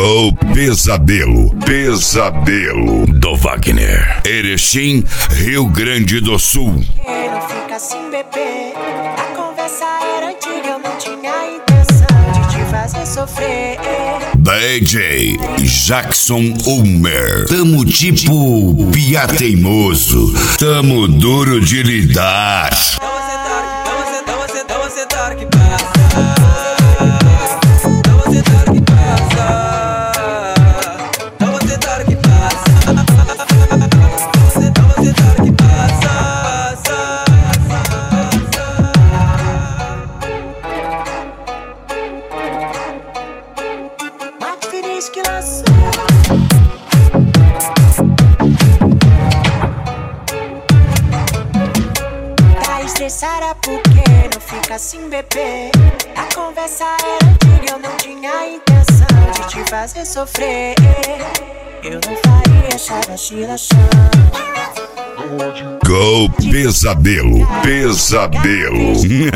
Go Pesadelo, Pesadelo do Wagner. Erechim, Rio Grande do Sul. Não fica assim, bebê. A conversa era antiga, eu não tinha intenção de te fazer sofrer. DJ Jackson Ulmer. Tamo tipo piá teimoso. Tamo duro de lidar. Que lançou. Tá estressada porque não fica assim, bebê. A conversa era antiga, eu não tinha intenção de te fazer sofrer. Eu não faria chava-chila-chão. Go Pesadelo, Pesadelo.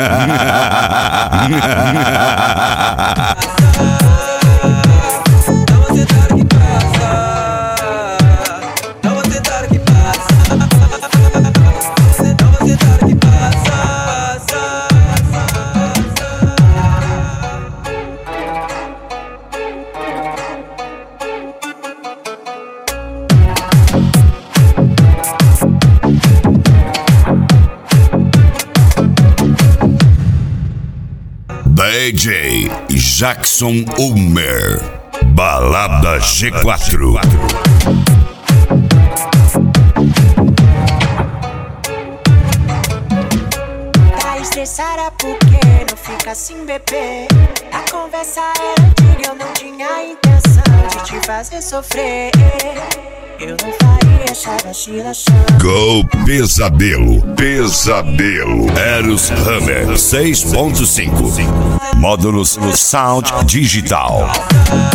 DJ Jackson Ulmer. Balada G4. Tá estressada porque não fica assim, bebê. A conversa era antiga, eu não tinha intenção de te fazer sofrer. Eu não faria chava-chila-chão. Go Pesadelo, Pesadelo. Eros Hammer 6.5. Módulos Sound Digital.